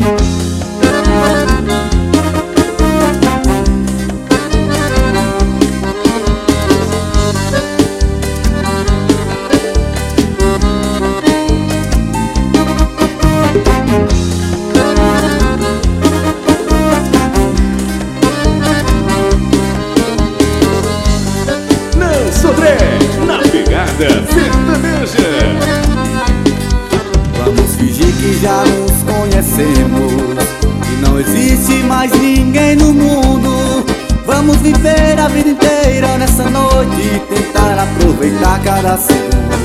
Na pegada sertaneja. Vamos fingir que já nos conhecemos, que não existe mais ninguém no mundo. Vamos viver a vida inteira nessa noite e tentar aproveitar cada segundo.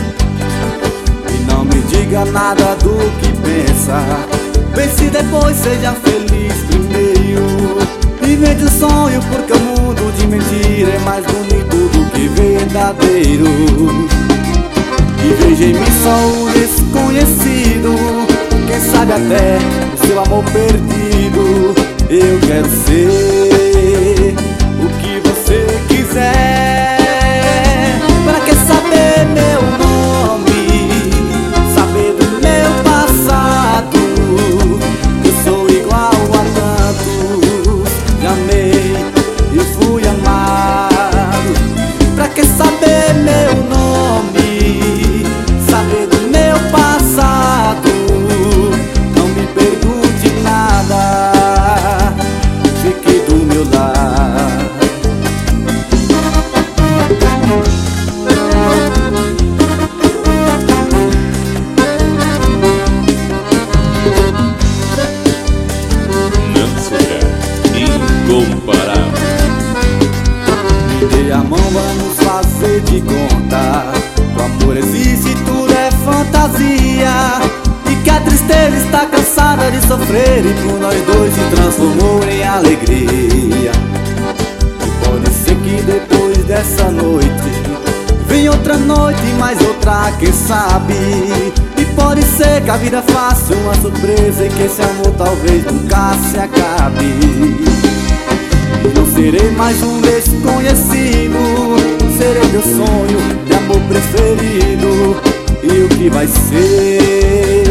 E não me diga nada do que pensa, pense depois, seja feliz primeiro. Invente um sonho, porque o mundo de mentira é mais bonito do que verdadeiro. E veja em mim só o desconhecido, quem sabe até o seu amor perdido. Eu quero ser o que você quiser. Pra que saber meu nome, saber do meu passado? Eu sou igual a tantos, já amei e fui amado. Pra que saber meu nome, saber do meu passado? Não me pergunte nada, fique do meu lado. Incomparável. Me dê a mão, vamos fazer de conta. O amor existe, tudo é fantasia, e que a tristeza está cansada de sofrer, e por nós dois se transformou em alegria. E pode ser que depois dessa noite vem outra noite, mais outra, quem sabe. E pode ser que a vida faça uma surpresa, e que esse amor talvez nunca se acabe. Não serei mais um desconhecido, serei teu sonho de amor preferido. E o que vai ser?